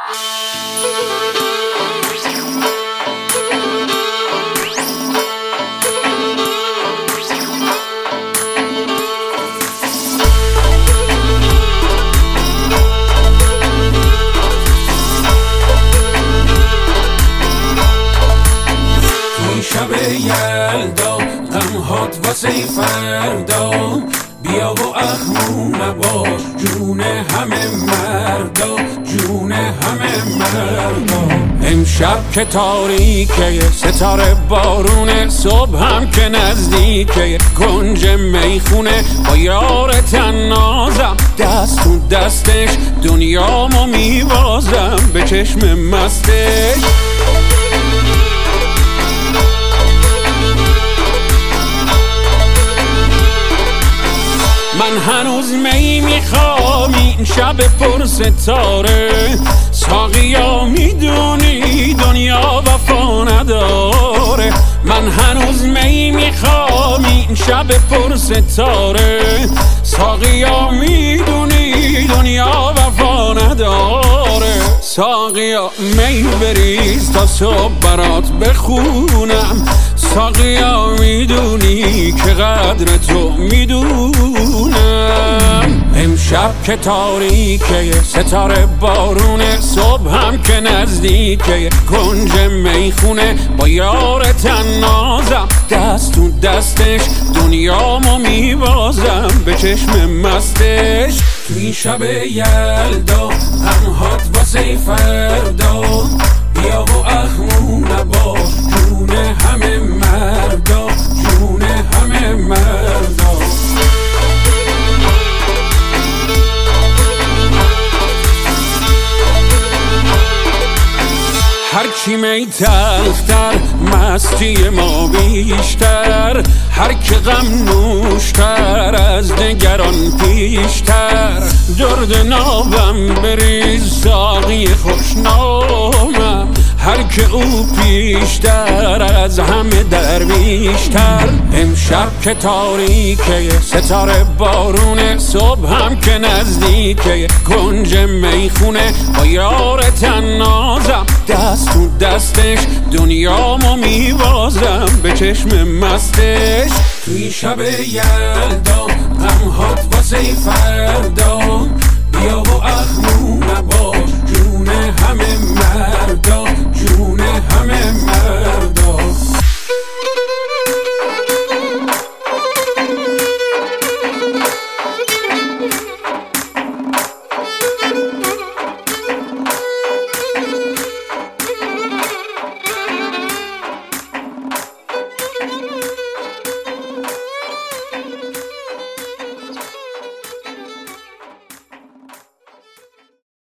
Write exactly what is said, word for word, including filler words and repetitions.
شب یلدا غمهات واسه فردا بیا و اخمو نباش جون همه مردا جون همه مردا امشب که تاریکه ستاره بارونه صبح هم که نزدیکه کنج میخونه با یار تنازم دست تو دستش دنیامو میبازم به چشم مستش من هنوز می میخوام این شب پر ستاره ساقیا میدونی دنیا وفا نداره من هنوز می میخوام این شب پر ستاره ساقیا میدونی دنیا وفا نداره ساقیا می بریز تا صبح برات بخونم ساقیا میدونی که قدر تو میدونم امشب که تاریکه ستاره بارونه صبح هم که نزدیکه کنج میخونه با یار تنازم دست تو دستش دنیامو میبازم به چشم مستش توی شب یلدا غمهات واسه فردا بیا و اخمو نباش جون همه مردا جون همه مردا هرچی می تلختر مستی ما بیشتر هر که غم نوشتر از دگران پیشتر درد نابم بریز ساقی خوشنامم هر که او پیشتر از همه درویشتر امشب که تاریکه ستاره بارونه صبح هم که نزدیکه کنج میخونه با یار تنازم دست تو دستش دنیامو میبازم به چشم مستش توی شب یلدا غمهات واسه فردا بیا و اخمو نباش